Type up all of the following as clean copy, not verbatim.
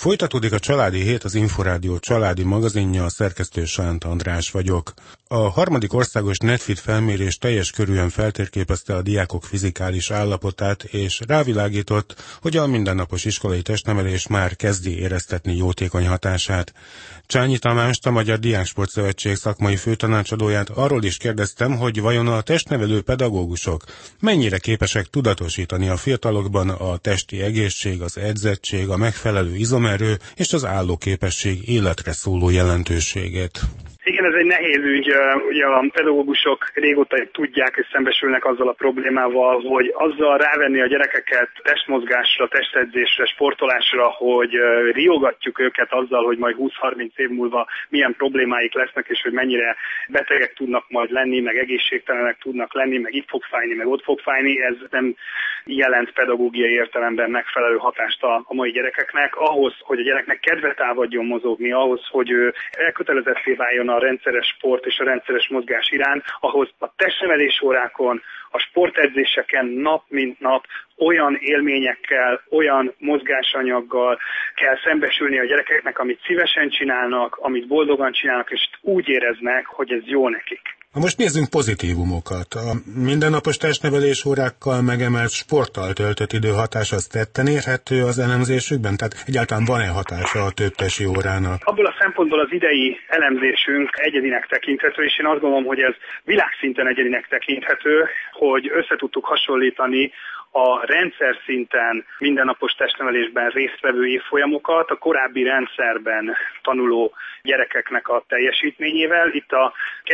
Folytatódik a Családi Hét, az Inforádió családi magazinja, a szerkesztő Sánt András vagyok. A harmadik országos Netfit felmérés teljes körűen feltérképezte a diákok fizikális állapotát, és rávilágított, hogy a mindennapos iskolai testnevelés már kezdi éreztetni jótékony hatását. Csányi Tamást, a Magyar Diáksportszövetség szakmai főtanácsadóját arról is kérdeztem, hogy vajon a testnevelő pedagógusok mennyire képesek tudatosítani a fiatalokban a testi egészség, az edzettség, a megfelelő izomerő és az állóképesség életre szóló jelentőségét. Igen, ez egy nehéz ügy. Ugye a pedagógusok régóta tudják és szembesülnek azzal a problémával, hogy azzal rávenni a gyerekeket testmozgásra, testedzésre, sportolásra, hogy riogatjuk őket azzal, hogy majd 20-30 év múlva milyen problémáik lesznek, és hogy mennyire betegek tudnak majd lenni, meg egészségtelenek tudnak lenni, meg itt fog fájni, meg ott fog fájni. Ez nem jelent pedagógiai értelemben megfelelő hatást a mai gyerekeknek. Ahhoz, hogy a gyereknek kedvet állvadjon mozogni, ahhoz, hogy ő elkötelezetté váljon a rendszeres sport és a rendszeres mozgás iránt, ahhoz a testnevelés órákon, a sportedzéseken nap mint nap olyan élményekkel, olyan mozgásanyaggal kell szembesülni a gyerekeknek, amit szívesen csinálnak, amit boldogan csinálnak, és úgy éreznek, hogy ez jó nekik. Most nézzünk pozitívumokat. A mindennapos testnevelés órákkal megemelt sporttal töltött idő hatása az tetten érhető az elemzésükben? Tehát egyáltalán van-e hatása a több tesi órának? Abból a szempontból az idei elemzésünk egyedinek tekinthető, és én azt gondolom, hogy ez világszinten egyedinek tekinthető, hogy összetudtuk hasonlítani a rendszer szinten mindennapos testnevelésben résztvevő évfolyamokat a korábbi rendszerben tanuló gyerekeknek a teljesítményével. Itt a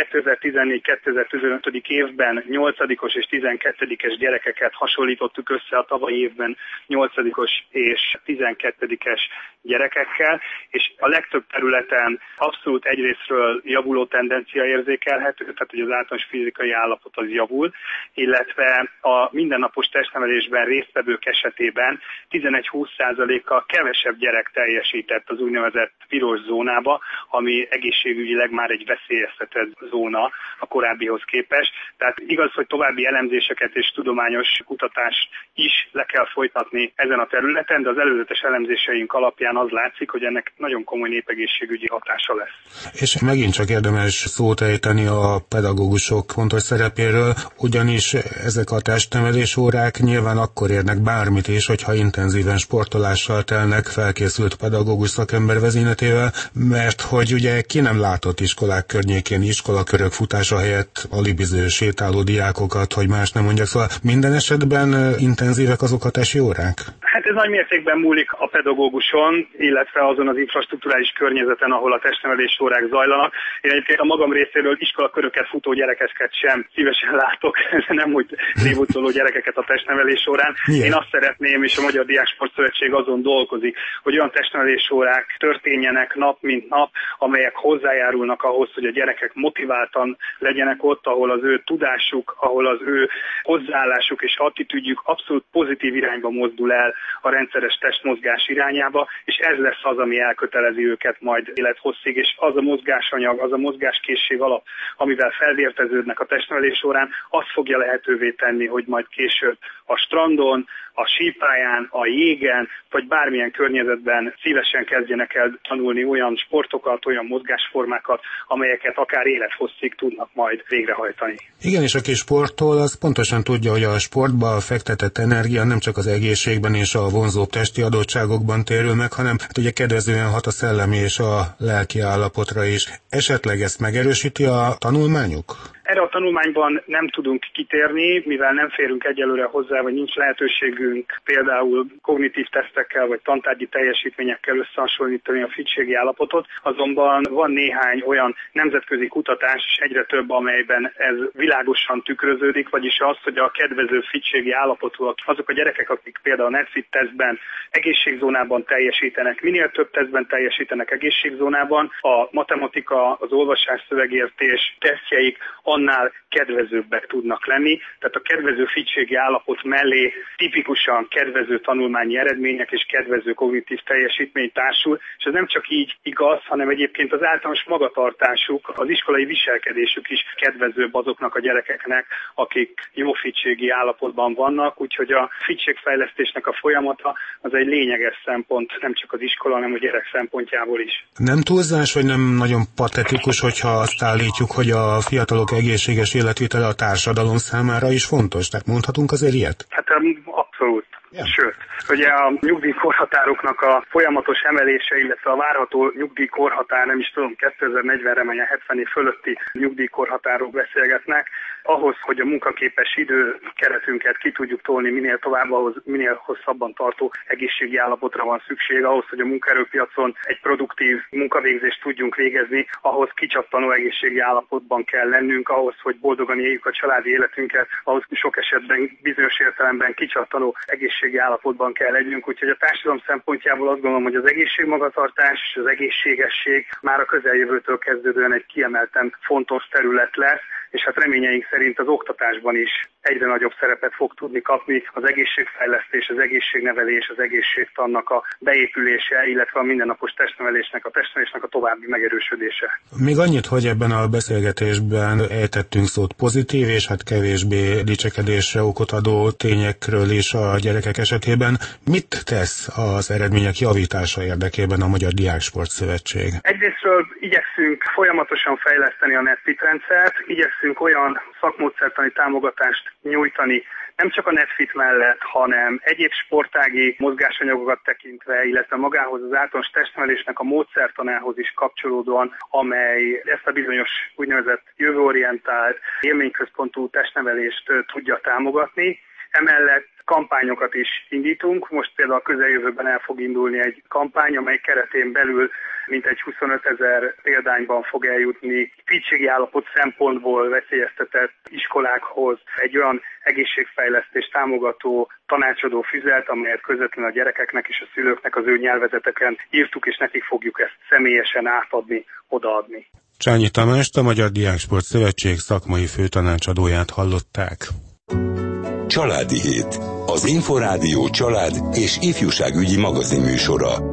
2014-2015. Évben 8-os és 12-es gyerekeket hasonlítottuk össze a tavalyi évben 8-os és 12-es gyerekekkel, és a legtöbb területen abszolút egyrésztről javuló tendencia érzékelhető, tehát hogy az általános fizikai állapot az javul, illetve a mindennapos testnevelésben résztvevők esetében 11-20%-kal kevesebb gyerek teljesített az úgynevezett piros zónába, ami egészségügyileg már egy veszélyeztetett zóna a korábbihoz képest. Tehát igaz, hogy további elemzéseket és tudományos kutatást is le kell folytatni ezen a területen, de az előzetes elemzéseink alapján az látszik, hogy ennek nagyon komoly népegészségügyi hatása lesz. És megint csak érdemes szót ejteni a pedagógusok fontos szerepéről, ugyanis ezek a testnevelés órák nyilván akkor érnek bármit is, hogyha intenzíven sportolással telnek felkészült pedagógus szakember vezényletével, mert hogy ugye ki nem látott iskolák környékén iskolakörök futása helyett alibiző sétáló diákokat, hogy más nem mondjak, szóval minden esetben intenzívek azok a tesi órák? Hát ez nagy mértékben múlik a pedagóguson, illetve azon az infrastrukturális környezeten, ahol a testnevelés órák zajlanak. Én egyébként a magam részéről iskolaköröket futó gyerekeket sem szívesen látok, nem úgy révúcoló gyerekeket a testnevelés órán. Milyen? Én azt szeretném, és a Magyar Diáksportszövetség azon dolgozik, hogy olyan testnevelés órák történjenek nap mint nap, amelyek hozzájárulnak ahhoz, hogy a gyerekek motiváltan legyenek ott, ahol az ő tudásuk, ahol az ő hozzáállásuk és attitűdjük abszolút pozitív irányba mozdul el a rendszeres testmozgás irányába, és ez lesz az, ami elkötelezi őket majd élethosszig, és az a mozgásanyag, az a mozgáskészség alap, amivel felvérteződnek a testnevelés során, az fogja lehetővé tenni, hogy majd később a strandon, a sípályán, a jégen, vagy bármilyen környezetben szívesen kezdjenek el tanulni olyan sportokat, olyan mozgásformákat, amelyeket akár élethosszig tudnak majd végrehajtani. Igen, és aki sportol, az pontosan tudja, hogy a sportba fektetett energia nem csak az egészségben és a vonzóbb testi adottságokban térül meg, hanem hát ugye kedvezően hat a szellemi és a lelki állapotra is. Esetleg ezt megerősíti a tanulmányuk? Erre a tanulmányban nem tudunk kitérni, mivel nem férünk egyelőre hozzá, vagy nincs lehetőségünk például kognitív tesztekkel, vagy tantárgyi teljesítményekkel összehasonlítani a fittségi állapotot. Azonban van néhány olyan nemzetközi kutatás, egyre több, amelyben ez világosan tükröződik, vagyis az, hogy a kedvező fittségi állapotúak azok a gyerekek, akik például a Netfit tesztben egészségzónában teljesítenek, minél több tesztben teljesítenek egészségzónában, a matematika, az olvasás, szövegértés tesztjeik annál kedvezőbbek tudnak lenni. Tehát a kedvező fittségi állapot mellé tipikusan kedvező tanulmányi eredmények és kedvező kognitív teljesítmény társul, és ez nem csak így igaz, hanem egyébként az általános magatartásuk, az iskolai viselkedésük is kedvezőbb azoknak a gyerekeknek, akik jó fittségi állapotban vannak, úgyhogy a fittségfejlesztésnek a folyamata az egy lényeges szempont, nem csak az iskola, hanem a gyerek szempontjából is. Nem túlzás, vagy nem nagyon patetikus, hogyha azt állítjuk, hogy a fiatalok egészséges életvitele a társadalom számára is fontos? Tehát mondhatunk azért ilyet? Hát abszolút. Yeah. Sőt, ugye a nyugdíjkorhatároknak a folyamatos emelése, illetve a várható nyugdíjkorhatár, nem is tudom, 2040-re menjen 70 év fölötti nyugdíjkorhatárok beszélgetnek, ahhoz, hogy a munkaképes időkeretünket ki tudjuk tolni minél tovább, ahhoz minél hosszabban tartó egészségi állapotra van szükség, ahhoz, hogy a munkaerőpiacon egy produktív munkavégzést tudjunk végezni, ahhoz kicsattanó egészségi állapotban kell lennünk, ahhoz, hogy boldogan éljük a családi életünket, ahhoz sok esetben bizonyos értelemben kicsattanó egészségi állapotban kell legyünk, úgyhogy a társadalom szempontjából azt gondolom, hogy az egészségmagatartás és az egészségesség már a közeljövőtől kezdődően egy kiemelten fontos terület lesz, és hát reményeink szerint az oktatásban is egyre nagyobb szerepet fog tudni kapni az egészségfejlesztés, az egészségnevelés, az egészségtannak a beépülése, illetve a mindennapos testnevelésnek a további megerősödése. Még annyit, hogy ebben a beszélgetésben ejtettünk szót pozitív és hát kevésbé dicsekedésre okot adó tényekről is a gyerekek esetében. Mit tesz az eredmények javítása érdekében a Magyar Diáksport Szövetség? Egyrésztről igyekszünk folyamatosan fejleszteni a NetFit rendszert, igyekszünk olyan szakmódszertani támogatást nyújtani, nem csak a NetFit mellett, hanem egyéb sportági mozgásanyagokat tekintve, illetve magához az általános testnevelésnek a módszertanához is kapcsolódóan, amely ezt a bizonyos úgynevezett jövőorientált, élményközpontú testnevelést tudja támogatni. Emellett kampányokat is indítunk. Most például a közeljövőben el fog indulni egy kampány, amely keretén belül mintegy 25 000 példányban fog eljutni fittségi állapot szempontból veszélyeztetett iskolákhoz egy olyan egészségfejlesztést támogató tanácsadó füzet, amelyet közvetlenül a gyerekeknek és a szülőknek az ő nyelvezeteken írtuk, és nekik fogjuk ezt személyesen átadni, odaadni. Csányi Tamást, a Magyar Diáksport Szövetség szakmai főtanácsadóját hallották. Családi Hét. Az Inforádió család és ifjúságügyi magazinműsora.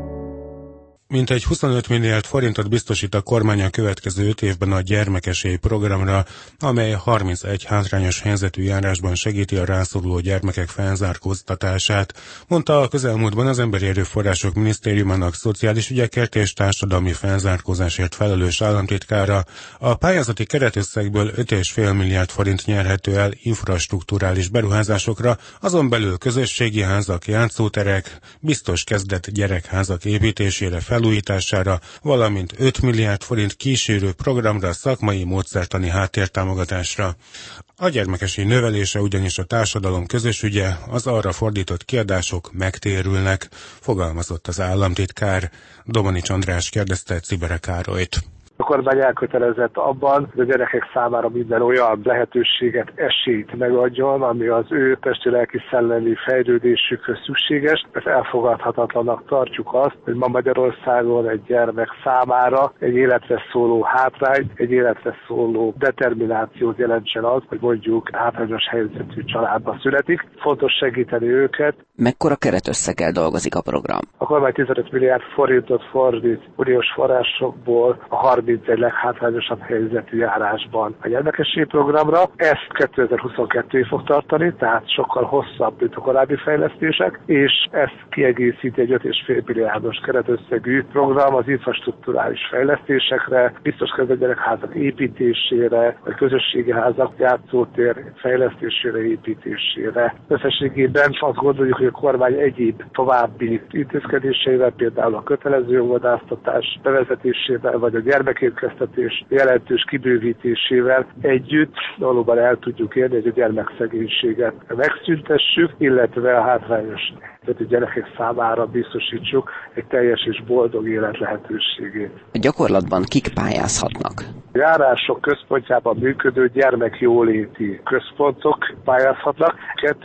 Mintegy 25 milliárd forintot biztosít a kormány a következő 5 évben a gyermekesély programra, amely 31 hátrányos helyzetű járásban segíti a rászoruló gyermekek felzárkóztatását, mondta a közelmúltban az Emberi Erőforrások Minisztériumának szociális ügyekért és társadalmi felzárkózásért felelős államtitkára. A pályázati keretösszegből 5,5 milliárd forint nyerhető el infrastrukturális beruházásokra, azon belül közösségi házak, játszóterek, biztos kezdett gyerekházak építésére, felújítására, valamint 5 milliárd forint kísérő programra, szakmai módszertani háttértámogatásra. A gyermekesély növelése ugyanis a társadalom közös ügye, az arra fordított kiadások megtérülnek, fogalmazott az államtitkár. Domanics András kérdezte Cibere Károlyt. A kormány elkötelezett abban, hogy a gyerekek számára minden olyan lehetőséget, esélyt megadjon, ami az ő testi-lelki-szellemi fejlődésükhöz szükséges. Ezt elfogadhatatlanak tartjuk azt, hogy ma Magyarországon egy gyermek számára egy életre szóló hátrány, egy életre szóló determinációt jelentsen az, hogy mondjuk hátrányos helyzetű családba születik. Fontos segíteni őket. Mekkora keretösszeggel dolgozik a program? A kormány 15 milliárd forintot fordít uniós forrásokból a 31 leghátrányosabb helyzetű járásban a gyermekesély programra. Ezt 2022-ig fog tartani, tehát sokkal hosszabb, mint a korábbi fejlesztések, és ezt kiegészíti egy 5,5 milliárdos keretösszegű program az infrastrukturális fejlesztésekre, biztos kezdett gyerekházak építésére, vagy közösségi házak, játszótér fejlesztésére, építésére. Összességében azt gondoljuk, hogy a kormány egyéb további intézkedéseivel, például a kötelező óvodáztatás bevezetésével, vagy a gyermekétkeztetés jelentős kibővítésével együtt valóban el tudjuk érni, hogy a gyermekszegénységet megszüntessük, illetve a hátrányos helyzetű gyerekek számára biztosítsuk egy teljes és boldog élet lehetőségét. A gyakorlatban kik pályázhatnak? A járások központjában működő gyermekjóléti központok pályázhatnak.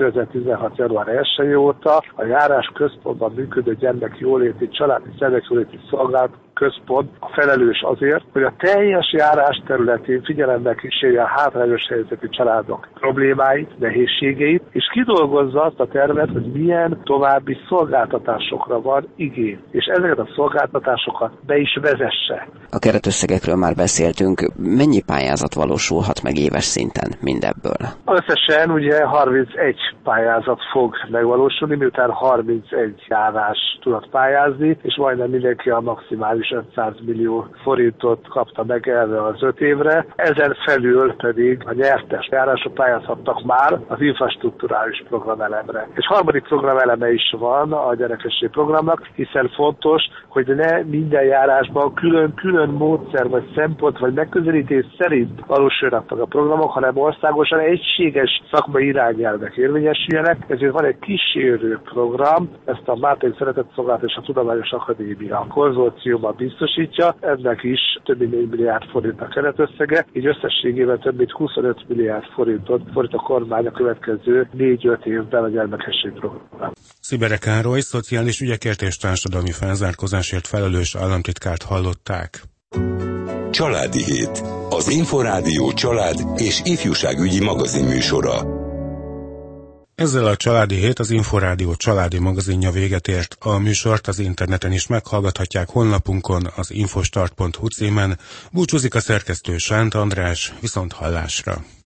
2016. január 1 óta a járás központban működő gyermekjóléti, családi gyermekjóléti szolgálatok Központ a felelős azért, hogy a teljes járás területén figyelembe kísérje a hátrányos helyzetű családok problémáit, nehézségeit, és kidolgozza azt a tervet, hogy milyen további szolgáltatásokra van igény, és ezeket a szolgáltatásokat be is vezesse. A keretösszegekről már beszéltünk. Mennyi pályázat valósulhat meg éves szinten mindebből? Összesen ugye 31 pályázat fog megvalósulni, miután 31 járás tudott pályázni, és majdnem mindenki a maximális 500 millió forintot kapta meg erre az 5 évre. Ezen felül pedig a nyertes járások pályázhattak már az infrastrukturális programelemre. És harmadik programeleme is van a gyerekesség programnak, hiszen fontos, hogy ne minden járásban külön módszer, vagy szempont, vagy megközelítés szerint valósulnak meg a programok, hanem országosan egységes szakmai irányelvek érvényesüljenek. Ezért van egy kísérő program, ezt a Máté Szeretett Szolgálat és a Tudományos Akadémia konzorciuma biztosítja, ennek is több mint 4 milliárd forint a keretösszege, így összességében több mint 25 milliárd forintot fordít a kormány a következő 4-5 évben a gyermekesség programra. Szibere Károly, szociális ügyekért és társadalmi felzárkózásért felelős államtitkárt hallották. Családi Hét. Az Inforádió család és ifjúságügyi magazinműsora. Ezzel a Családi Hét, az Inforádió családi magazinja véget ért. A műsort az interneten is meghallgathatják honlapunkon, az infostart.hu címen. Búcsúzik a szerkesztő Sánt András, viszont hallásra.